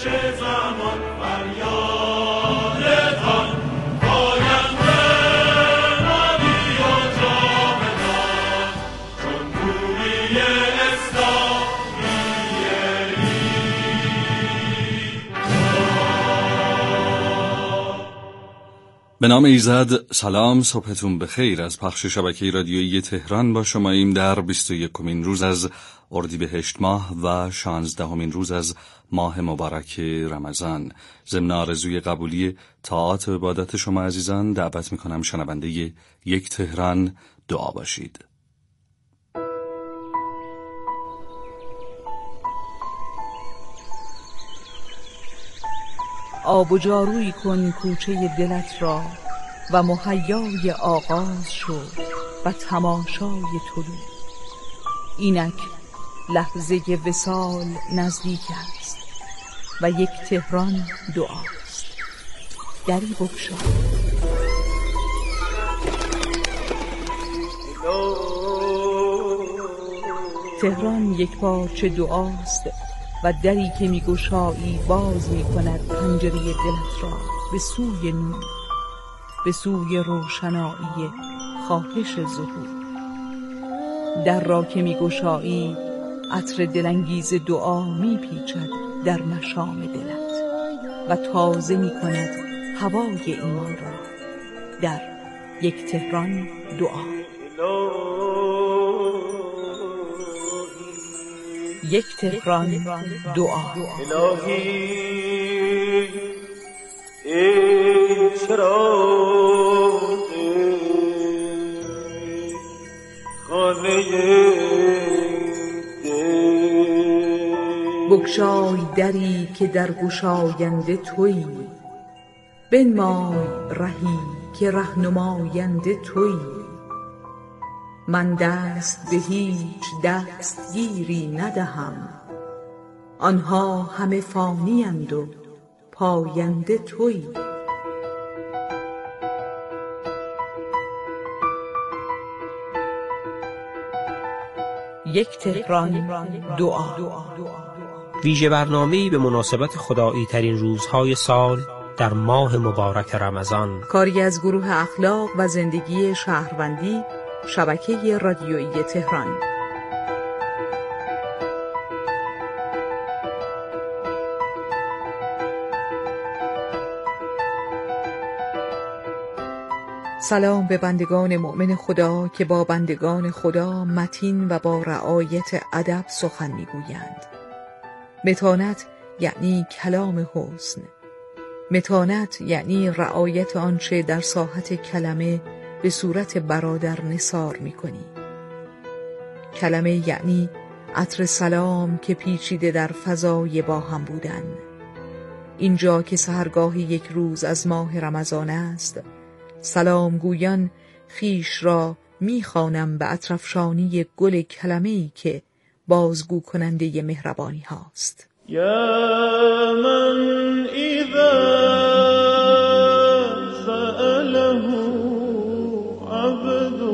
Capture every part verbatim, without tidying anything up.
زمان فریادتان پاینده مانی و جاودان جمهوری اسلامی به نام ایزد. سلام، صبحتون بخیر. از پخش شبکه رادیویی تهران با شماییم در بیست و یکمین روز از اردیبهشت ماه و شانزدهمین روز از ماه مبارک رمضان. ضمن آرزوی قبولی طاعات و عبادات شما عزیزان دعوت میکنم شنونده یک تهران دعا باشید. آب و جاروی کن کوچه دلت را و مهیای آغاز شو و تماشای طلوع. اینک لحظه وصال نزدیک است و یک تهران دعاست. دری بگشا. تهران یک پارچه دعاست و دری که میگشایی باز میکند پنجره دلت را به سوی نور، به سوی روشنایی خواهش ظهور. در را که میگشایی عطر دلانگیز دعا میپیچد در مشام دلت و تازه میکند هوای ایمان را. در یک تهران دعا. یک تهران دعا. الهی ای چراغ خانه دل، بگشای دری که در گشاینده تویی، بنمای رهی که رهنماینده تویی. من دست به هیچ دستگیری ندهم، آنها همه فانی اند و پاینده تویی. یک تهران دعا. ویژه برنامه‌ای به مناسبت خدایی ترین روزهای سال در ماه مبارک رمضان، کاری از گروه اخلاق و زندگی شهروندی، شبکه رادیویی تهران. سلام به بندگان مؤمن خدا که با بندگان خدا متین و با رعایت ادب سخن میگویند. متانت یعنی کلام حسن. متانت یعنی رعایت آنچه در ساحت کلمه به صورت برادر نثار می‌کنی. کلمه یعنی عطر سلام که پیچیده در فضای با هم بودن. اینجا که سحرگاه یک روز از ماه رمضان است، سلام گویان خیش را می‌خوانم به اطرفشانی گل کلمه‌ای که بازگو کننده مهربانی هاست. یا من اذا سأله عبد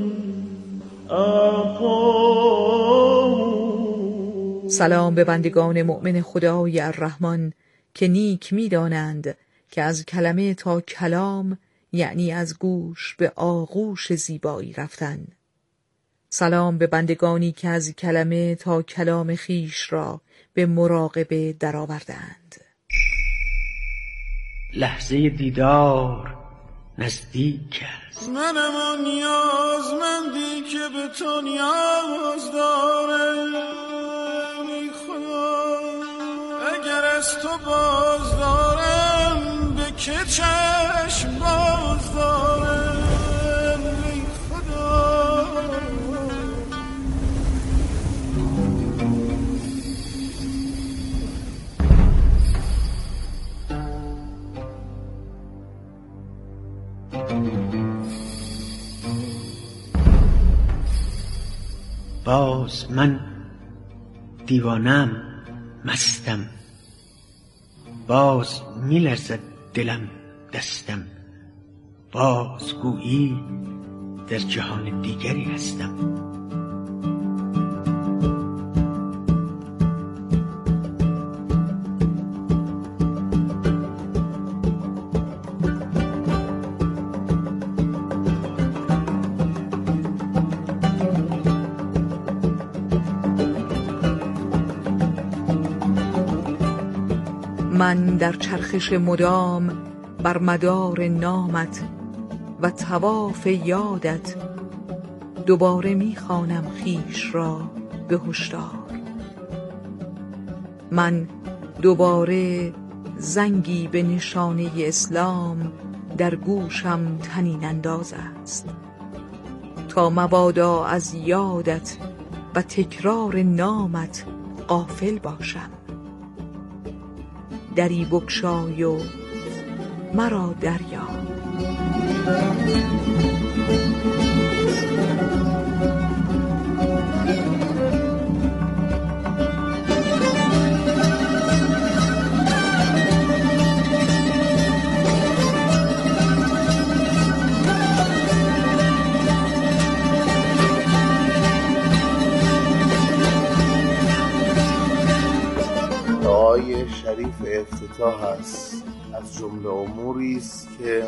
اعطاه. سلام به بندگان مؤمن خدای الرحمن که نیک می‌دانند که از کلمه تا کلام یعنی از گوش به آغوش زیبایی رفتن. سلام به بندگانی که از کلمه تا کلام خیش را به مراقبه درآوردند. لحظه دیدار نزدیک است. منم آن نیازمندی که به تو نیاز دارم. ای خدا اگر از تو باز دارم به که چشم باز دارم. ای خدا باز من دیوانم، مستم، باز میلرزد دلم دستم، باز گویی در جهان دیگری هستم. من در چرخش مدام بر مدار نامت و طواف یادت دوباره می‌خوانم خویش را به هشدار. من دوباره زنگی به نشانه اسلام در گوشم طنین انداز است تا مبادا از یادت و تکرار نامت غافل باشم. دری بگشای و مرا دریاب. دعای شریف افتتاح است از جمله اموری است که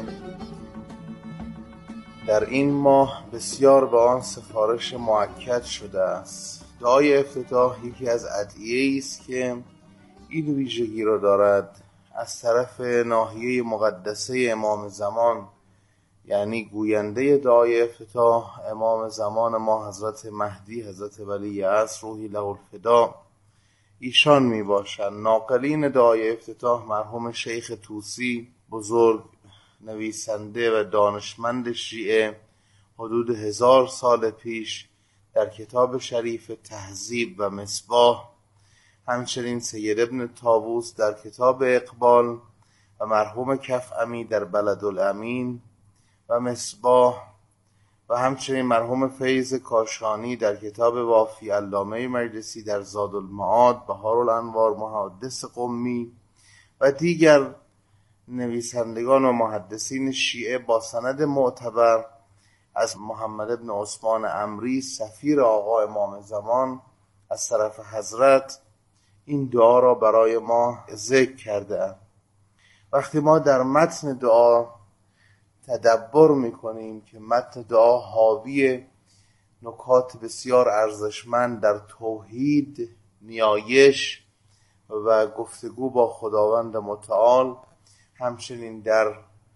در این ماه بسیار به آن سفارش مؤکد شده است. دعای افتتاح یکی از ادعیه‌ای است که این ویژگی را دارد از طرف ناحیه مقدسه امام زمان، یعنی گوینده دعای افتتاح امام زمان ما حضرت مهدی حضرت ولی عصر روحی له الفدا ایشان می باشند. ناقلین دعای افتتاح مرحوم شیخ طوسی بزرگ، نویسنده و دانشمند شیعه، حدود هزار سال پیش در کتاب شریف تهذیب و مصباح، همچنین سید ابن طاووس در کتاب اقبال و مرحوم کفعمی در بلدالامین و مصباح و همچنین مرحوم فیض کاشانی در کتاب وافی علامه مجلسی در زادالمعاد، بهارالانوار محدث قمی و دیگر نویسندگان و محدثین شیعه با سند معتبر از محمد ابن عثمان عمری سفیر آقا امام زمان از طرف حضرت این دعا را برای ما ذکر کرده. وقتی ما در متن دعا تدبر میکنیم که متن دعا حاوی نکات بسیار ارزشمند در توحید، نیایش و گفتگو با خداوند متعال، همچنین در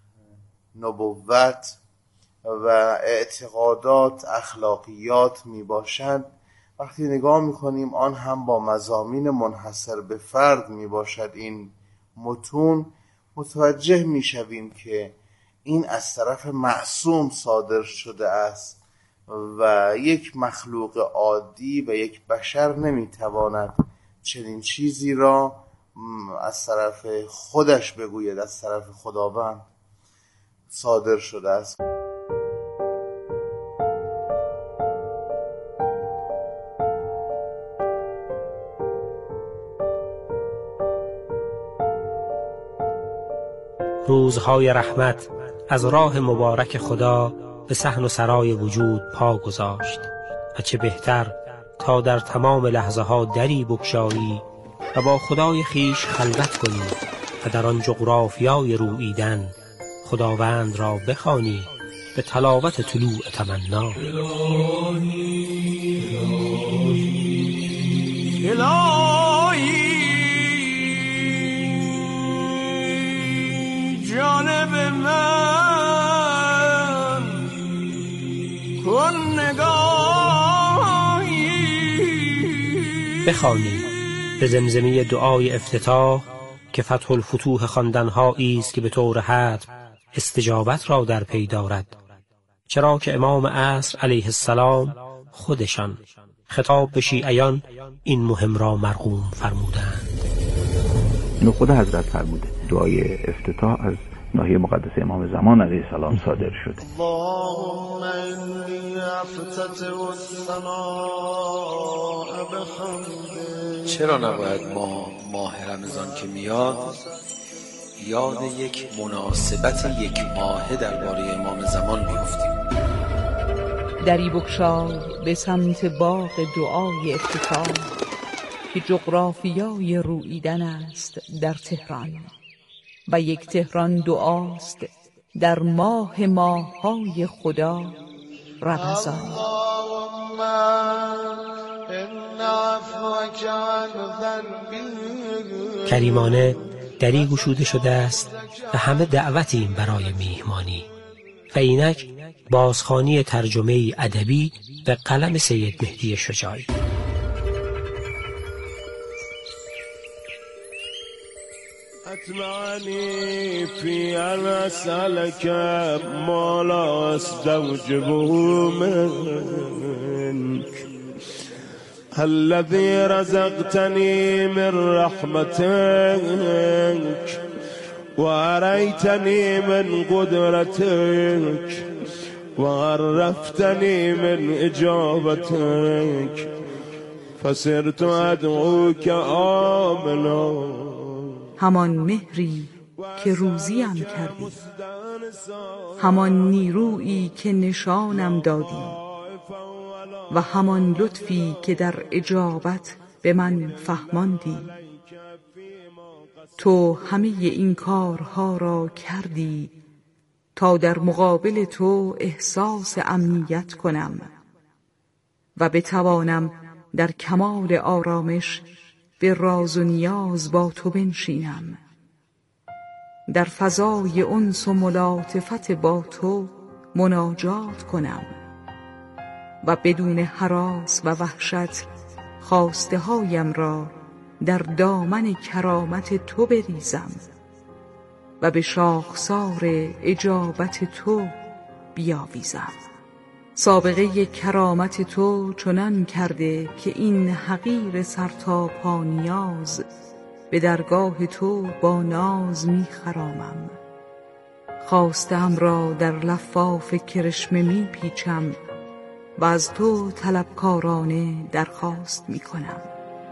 نبوت و اعتقادات، اخلاقیات می باشد، وقتی نگاه میکنیم آن هم با مضامین منحصر به فرد می باشد، این متون متوجه می شویم که این از طرف معصوم صادر شده است و یک مخلوق عادی و یک بشر نمیتواند چنین چیزی را از طرف خودش بگوید، از طرف خداوند صادر شده است. روزهای رحمت از راه مبارک خدا به صحن و سرای وجود پا گذاشت و چه بهتر تا در تمام لحظه ها دری بگشایی و با خدای خیش خلوت کنی و در آن جغرافیای روییدن خداوند را بخوانی به تلاوت طلوع تمنا. الهی الهی الهی جانب من کن نگاهی. بخوانید به زمزمه دعای افتتاح که فتح الفتوح خواندن‌هایی است که به طور حتم استجابت را در پی دارد، چرا که امام عصر علیه السلام خودشان خطاب به شیعیان این مهم را مرقوم فرمودند. اینو خود حضرت فرموده. دعای افتتاح از ناحیه مقدس امام زمان علیه السلام صادر شده. اللهم انی افتتح السماء بحمدک. چرا نباید ما ماه رمضان که میاد یاد یک مناسبت یک ماهه درباره امام زمان بیفتیم؟ دری بگشای به سمت باغ دعای افتتاح که جغرافیای روییدن است در تهران و یک تهران دعاست در ماه ماه‌های خدا رمضان. اللهم ان عفوک عن ذنبی. کریمانه دری گشوده شده است و همه دعوتیم برای میهمانی. و اینک بازخوانی ترجمه ادبی به قلم سید مهدی شجاعی. أتمعني في أن أسألك ما لا أستوجبه منك الذي رزقتني من رحمتك وأريتني من قدرتك وعرفتني من إجابتك فصرت أدعوك آمنا. همان مهری که روزیم کردی، همان نیرویی که نشانم دادی و همان لطفی که در اجابت به من فهماندی. تو همه این کارها را کردی تا در مقابل تو احساس امنیت کنم و بتوانم در کمال آرامش به راز و نیاز با تو بنشینم، در فضای انس و ملاطفت با تو مناجات کنم و بدون هراس و وحشت خواسته هایم را در دامن کرامت تو بریزم و به شاخسار اجابت تو بیاویزم. سابقه کرامت تو چنان کرده که این حقیر سرتاپا نیاز به درگاه تو با ناز می خرامم. خواستم را در لفاف کرشمه می پیچم و از تو طلبکارانه درخواست می کنم.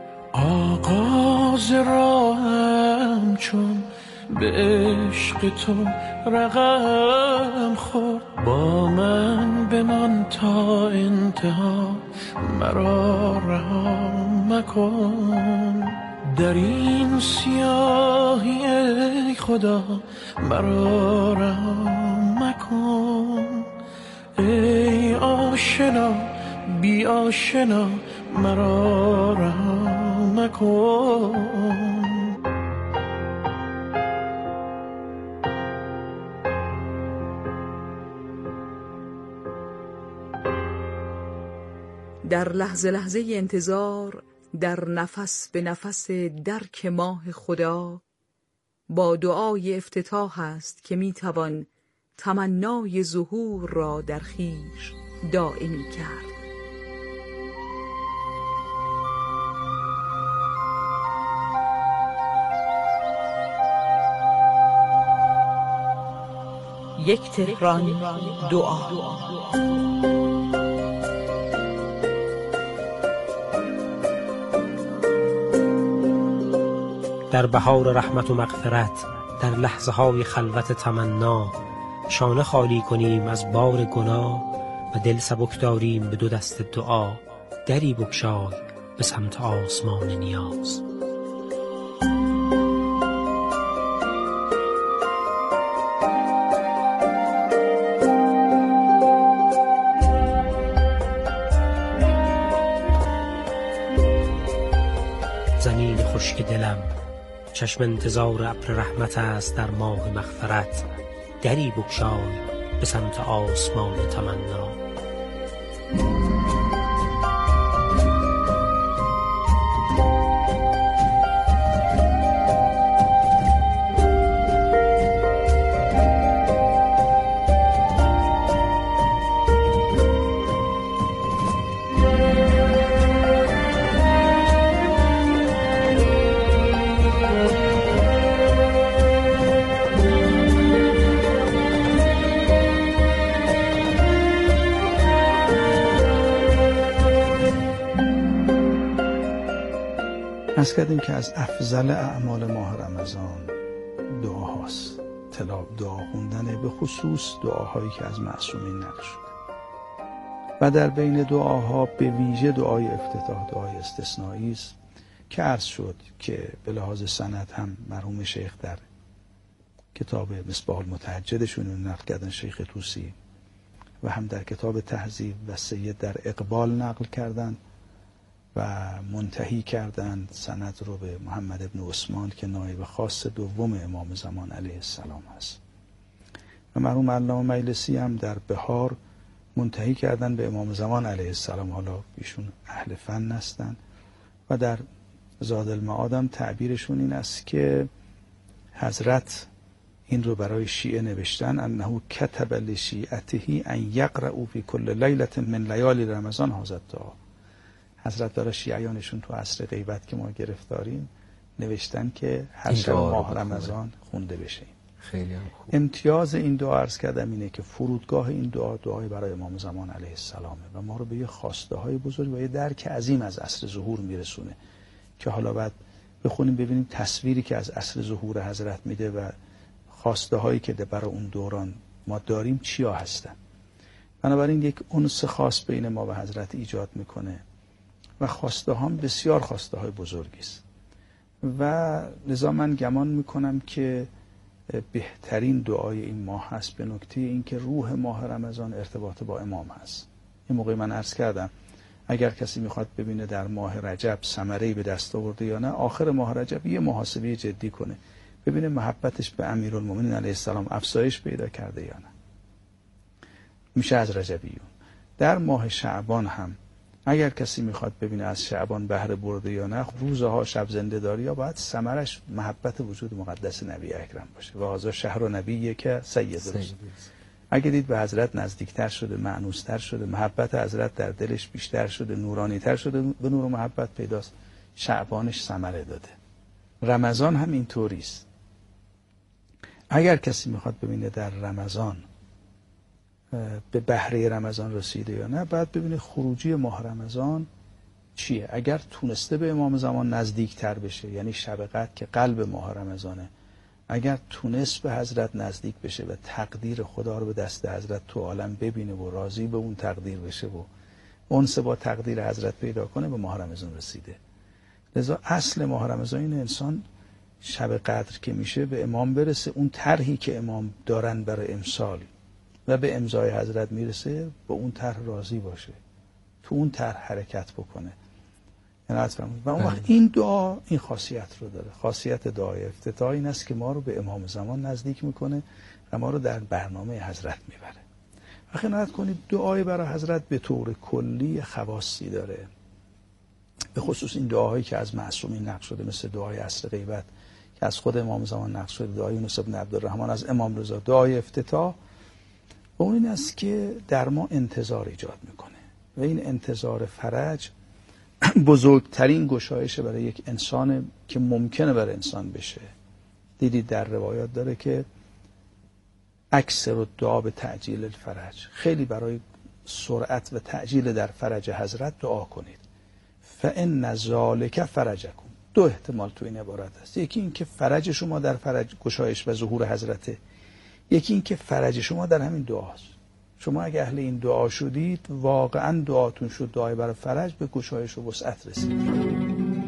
آغاز راهم چون به عشق تو رقم خورد، با من بمان تا انتها مرا رها مکن. در این سیاهی ای خدا مرا رها مکن. ای آشنا بی آشنا مرا رها مکن. در لحظه لحظه انتظار، در نفس به نفس درک ماه خدا، با دعای افتتاح است که میتوان تمنای ظهور را در خویش دائمی کرد. یک تهران دعا. در بهار رحمت و مغفرت، در لحظه های خلوت تمنا، شانه خالی کنیم از بار گناه و دل سبک داریم به دو دست دعا. دری بگشای به سمت آسمان نیاز. زمین خشک دلم، چشم انتظار ابر رحمت است در ماه مغفرت. دری بگشای به سمت آسمان تمنا. عرض کردیم که از افضل اعمال ماه رمضان دعاهاست. تلاوت دعا خوندن، به خصوص دعاهایی که از معصومین نقل شده. و در بین دعاها به ویژه دعای افتتاح دعای استثنایی است که عرض شد که به لحاظ سند هم مرحوم شیخ در کتاب مصباح المتهجدشون نقل کردن، شیخ طوسی، و هم در کتاب تهذیب و سید در اقبال نقل کردن و منتهی کردند سند رو به محمد ابن عثمان که نایب خاص دوم امام زمان علیه السلام است. و مرحوم علامه مجلسی هم در بهار منتهی کردن به امام زمان علیه السلام. حالا ایشون اهل فن هستن و در زاد المعاد هم تعبیرشون این است که حضرت این رو برای شیعه نوشتن انه کتب لشیعته ان یقرأوا فی کل لیلة من لیالی رمضان هذا الدعاء. حضرت داره شیعیانشون تو عصر غیبت که ما گرفتاریم نوشتن که هر شب ماه رمضان خونده بشه. خیلی هم خوب. امتیاز این دعا عرض کردم اینه که فرودگاه این دعا دعای برای امام زمان علیه السلامه و ما رو به یه خواسته های بزرگ و یه درک عظیم از عصر ظهور میرسونه که حالا بعد بخونیم ببینیم تصویری که از عصر ظهور حضرت میده و خواسته هایی که برای اون دوران ما داریم چیا هستن. بنابراین یک انس خاص بین ما و حضرت ایجاد میکنه و خواسته هم بسیار خواسته های بزرگی است و لذا من گمان میکنم که بهترین دعای این ماه هست به نکته این که روح ماه رمضان ارتباط با امام هست. این موقع من عرض کردم اگر کسی میخواد ببینه در ماه رجب ثمره‌ای به دست آورده یا نه، آخر ماه رجب یه محاسبه جدی کنه ببینه محبتش به امیرالمومنین علیه السلام افزایش پیدا کرده یا نه. میشه از رجبیون. در ماه شعبان هم اگر کسی میخواد ببینه از شعبان بهره برده یا نه، روزها شب زنده داری یا باید ثمرش محبت وجود مقدس نبی اکرم باشه. و هذا شهر نبیه که سید روز. اگه دید به حضرت نزدیکتر شده، مأنوستر شده، محبت حضرت در دلش بیشتر شده، نورانیتر شده، به نور و محبت پیداست، شعبانش ثمره داده. رمضان هم اینطوری است. اگر کسی میخواد ببینه در رمضان به بهره رمضان رسیده یا نه، بعد ببینه خروجی ماه رمضان چیه. اگر تونسته به امام زمان نزدیکتر بشه، یعنی شب قدر که قلب ماه رمضانه، اگر تونست به حضرت نزدیک بشه و تقدیر خدا رو به دست حضرت تو عالم ببینه و راضی به اون تقدیر بشه و انس با تقدیر حضرت پیدا کنه، به ماه رمضان رسیده. لذا اصل ماه رمضان این انسان شب قدر که میشه به امام برسه، اون طرحی که امام دارن برای امسال و به امضای حضرت میرسه، به اون طرح راضی باشه، تو اون طرح حرکت بکنه. یعنی و اون وقت این دعا این خاصیت رو داره. خاصیت دعای افتتاح این است که ما رو به امام زمان نزدیک میکنه و ما رو در برنامه حضرت میبره. و خیانت کنید دعای برای حضرت به طور کلی خواصی داره، به خصوص این دعاهایی که از معصومین نقل شده، مثل دعای عصر غیبت که از خود امام زمان نقل شده، دعای یونس بن عبدالرحمن از امام رضا، دعای افتتاح، و اون این است که در ما انتظار ایجاد میکنه و این انتظار فرج بزرگترین گشایش برای یک انسان که ممکنه برای انسان بشه. دیدید در روایات داره که اکثر الدعا به تعجیل الفرج، خیلی برای سرعت و تعجیل در فرج حضرت دعا کنید. فان ذلک فرجکم. دو احتمال تو این عبارت هست. یکی این که فرج شما در فرج گشایش و ظهور حضرته، یکی این که فرج شما در همین دعاست. شما اگه اهل این دعا شدید، واقعا دعاتون شد دعای برای فرج، به گشایش و وسعت رسید.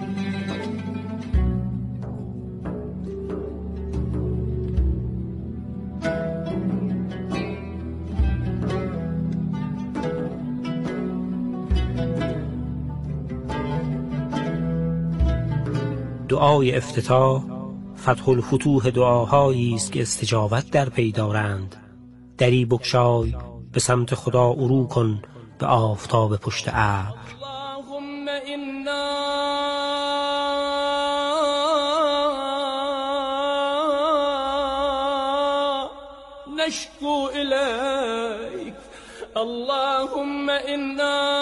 دعای افتتاح فتح الفتوح دعاهایی است که استجابت در پی دارند. دری بگشای به سمت خدا عرو کن به آفتاب پشت ابر. اللهم انا نشكو الیک، اللهم انا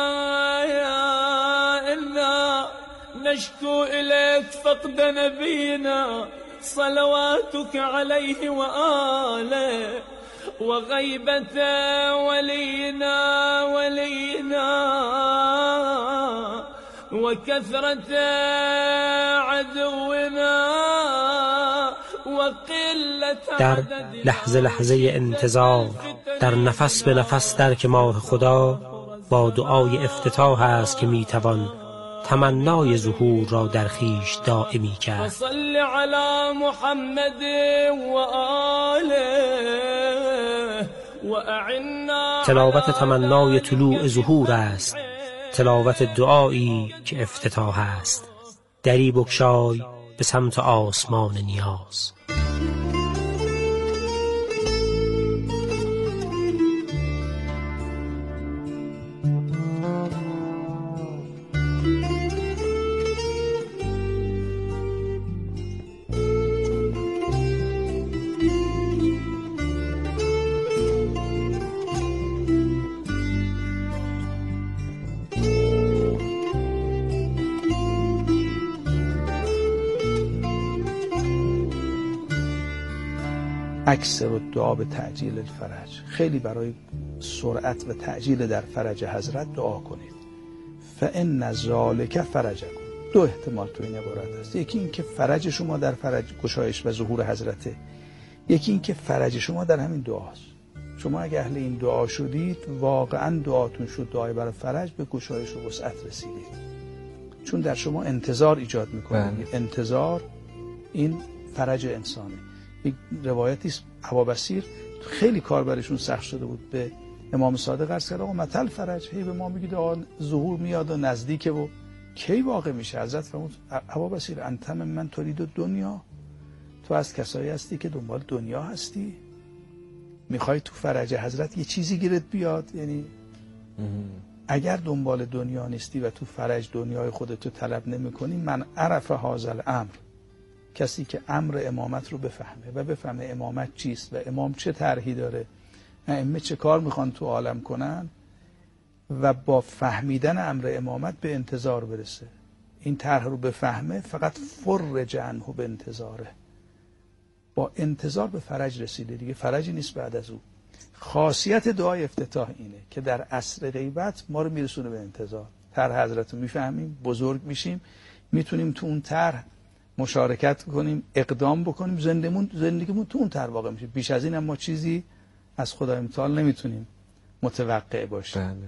نشكو إليك فقد نبينا صلواتك عليه وآله، وغيبة ولينا ولينا، وكثرة عدونا، وقلة در لحظه لحظه انتظار، در نفس به نفس درک ماه خدا، با دعای افتتاح است که میتوان تمنای ظهور را در خویش دائمی کرد. صل علی محمد و آله و اعنا. تلاوت تمنای طلوع ظهور است تلاوت دعایی که افتتاح است. دری بگشای به سمت آسمان نیاز. اکثر الدعا به تعجیل الفرج، خیلی برای سرعت و تعجیل در فرج حضرت دعا کنید. فان ذلک فرجکم. دو احتمال تو این عبارت هست. یکی این که فرج شما در فرج گشایش و ظهور حضرته، یکی این که فرج شما در همین دعاست. شما اگه اهل این دعا شدید، واقعا دعاتون شد دعای برای فرج، به گشایش و وسعت رسیدید، چون در شما انتظار ایجاد میکنه. انتظار این فرج انسانه. یک روایتی است ابابصیر خیلی کار برشون سخت شده بود، به امام صادق عرض کرد آقا متى الفرج، هی به ما میگید آقا ظهور میاد و نزدیکه و کی واقع میشه؟ حضرت فرمود ابابصیر انت من ترید دنیا، تو از کسایی هستی که دنبال دنیا هستی، میخوای تو فرج حضرت یه چیزی گیرت بیاد. یعنی اگر دنبال دنیا نیستی و تو فرج دنیای خودتو طلب نمیکنی، من عرف هذا الامر، کسی که امر امامت رو بفهمه و بفهمه امامت چیست و امام چه طرحی داره، ائمه چه کار میخوان تو عالم کنن، و با فهمیدن امر امامت به انتظار برسه، این طرح رو بفهمه، فقط فرج عنه به انتظاره، با انتظار به فرج رسیده دیگه، فرجی نیست بعد از او. خاصیت دعای افتتاح اینه که در عصر غیبت ما رو میرسونه به انتظار. طرح حضرت رو میفهمیم، بزرگ میشیم، میتونیم تو اون طرح مشارکت کنیم، اقدام بکنیم، زندگیمون زندگیمون تو اون طرح واقع میشه. بیش از این هم ما چیزی از خدای متعال نمیتونیم متوقع باشیم. بله.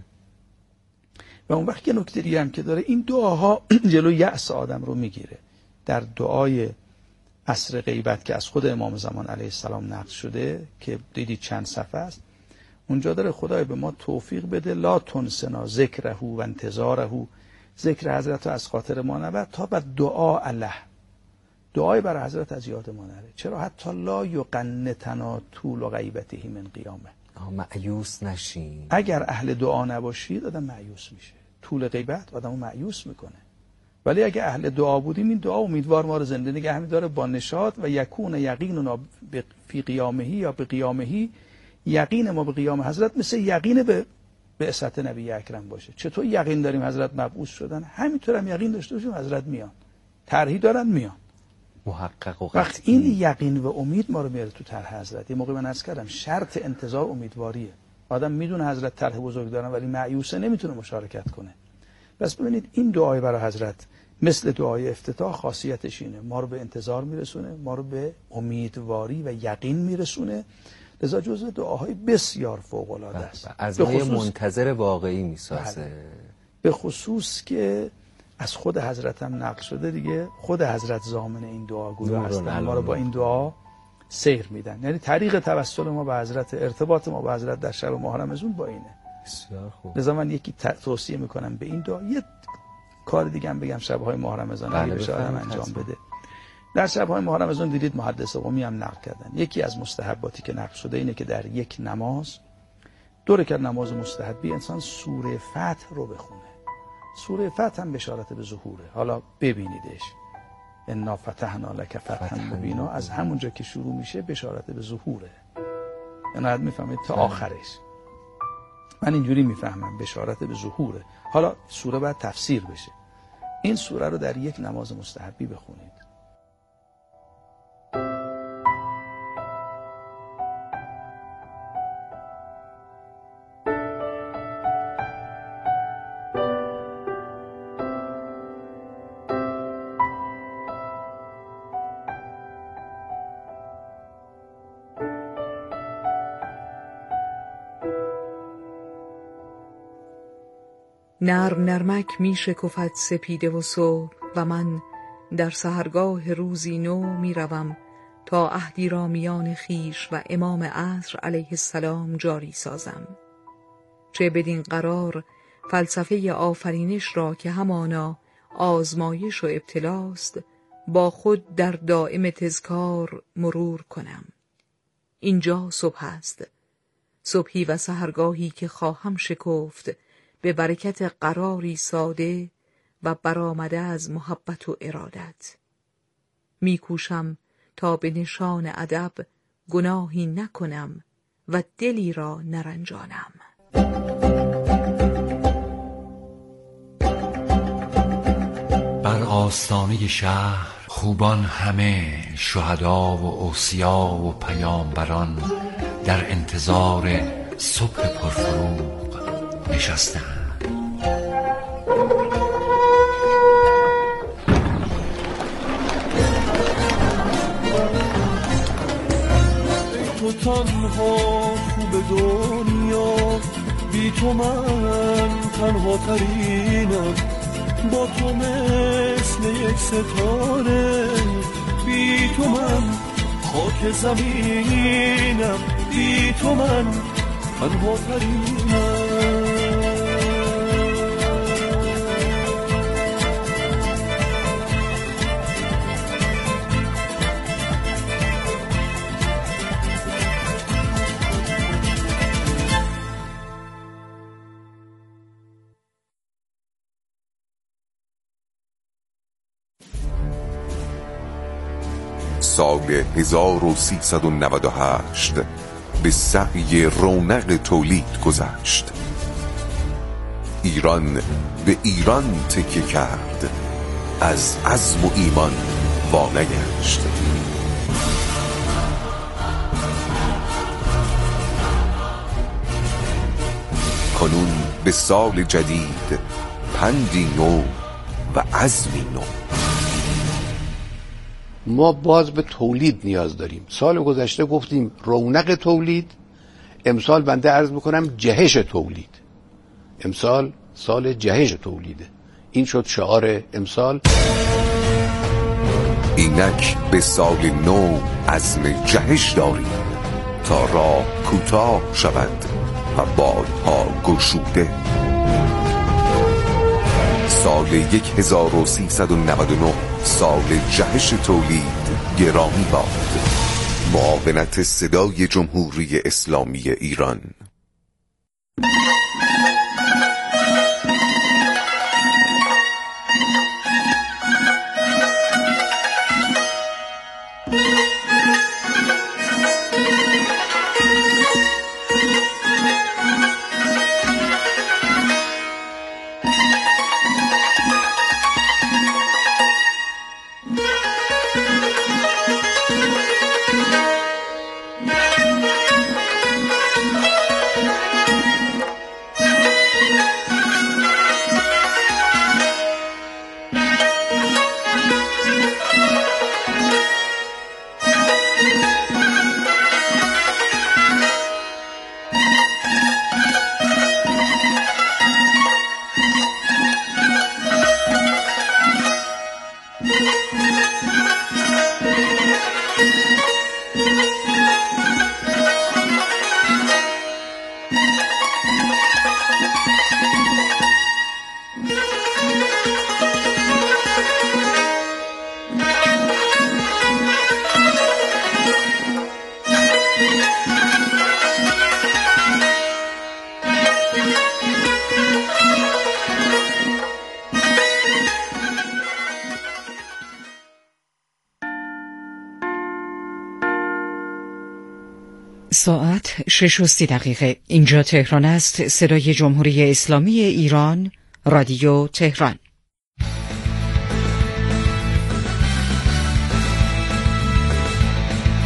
و اون وقت یه نکته دیگه هم که داره، این دعاها جلو یأس آدم رو میگیره. در دعای عصر غیبت که از خود امام زمان علیه السلام نقل شده که دیدید چند صفحه است، اونجا داره خدای به ما توفیق بده لا تنسنا ذکره و انتظاره، ذکر حضرت رو از خاطر ما نبر تا بعد دعا الله، دعای برای حضرت از یاد ما نره. چرا؟ حتی لا یقنتنا طول غیبته من قیامه، مایوس نشین. اگر اهل دعا نباشید آدم مایوس میشه. طول غیبت آدمو مایوس میکنه. ولی اگه اهل دعا بودیم، این دعا امیدوار ما رو زنده نگه می‌داره با نشاط و یکون یقیننا فی قیامه یا به قیامه، یقین ما به قیام حضرت مثل یقین به بعثت نبی اکرم باشه. چطور یقین داریم حضرت مبعوث شدن، همینطور هم یقین داشته باشیم حضرت میان، طرحی دارن میان، محقق و قطعی. وقت این یقین و امید ما رو میاره تو طرح حضرت. یه موقع من عرض کردم شرط انتظار امیدواریه. آدم میدونه حضرت طرح بزرگ دارن ولی مایوسه، نمیتونه مشارکت کنه. پس ببینید این دعای برای حضرت مثل دعای افتتاح خاصیتش اینه، ما رو به انتظار میرسونه، ما رو به امیدواری و یقین میرسونه. لذا جزء دعاهای بسیار فوق العاده است، از ما منتظر واقعی میسازه. به خصوص که از خود حضرت هم نقل شده دیگه، خود حضرت ضامن این دعاگوی هستن، ما رو با این دعا سیر میدن. یعنی طریق توسل ما به حضرت، ارتباط ما با حضرت در شب ماه رمضان با اینه. بسیار خوب. لذا من یکی توصیه میکنم به این دعا. یه کار دیگه هم بگم شب‌های ماه رمضان اگه بشه آدم انجام بده. در شب‌های ماه رمضان دیدید محدث قمی هم نقل کردن، یکی از مستحباتی که نقل شده اینه که در یک نماز، دو رکعت نماز مستحبی، انسان سوره فتح رو بخونه. سوره فتح هم بشارت به ظهوره. حالا ببینیدش، انا فتحنا لک فتحا مبینا، از همونجا که شروع میشه بشارت به ظهوره. یعنی میفهمید تا آخرش. من اینجوری میفهمم بشارت به ظهوره. حالا سوره باید تفسیر بشه. این سوره رو در یک نماز مستحبی بخونید. نرم نرمک می شکفد سپیده و صبح و من در سحرگاه روزی نو می روم تا عهدی را میان خویش و امام عصر علیه السلام جاری سازم. چه بدین قرار فلسفه آفرینش را که همانا آزمایش و ابتلاست با خود در دائم تذکار مرور کنم. اینجا صبح است، صبحی و سحرگاهی که خواهم شکفت به برکت قراری ساده و برآمده از محبت و ارادت. میکوشم تا به نشان ادب گناهی نکنم و دلی را نرنجانم. بر آستانه شهر خوبان همه، شهدا و اوصیا و پیامبران در انتظار صبح پرفروغ نشستند. تو تنها خوب دنیا، بی تو من تنها ترینم، با تو مثل یک ستاره، بی تو من خاک زمینم، بی تو من تنها ترینم. سال هزار و سیصد و نود و هشت به سعی رونق تولید گذشت. ایران به ایران تکیه کرد، از عزم و ایمان وانگشت. کنون به سال جدید پندی نو و عزمی نو. ما باز به تولید نیاز داریم. سال گذشته گفتیم رونق تولید، امسال بنده عرض میکنم جهش تولید. امسال سال جهش تولیده، این شد شعار امسال. اینک به سال نو عزم جهش داریم، تا راه کوتاه شود و بادها گشوده. سال یک هزار و سیصد و نود و نه سال جهش تولید گرامی باد. معاونت صدای جمهوری اسلامی ایران. ساعت شش و سی دقیقه. اینجا تهران است، صدای جمهوری اسلامی ایران، رادیو تهران.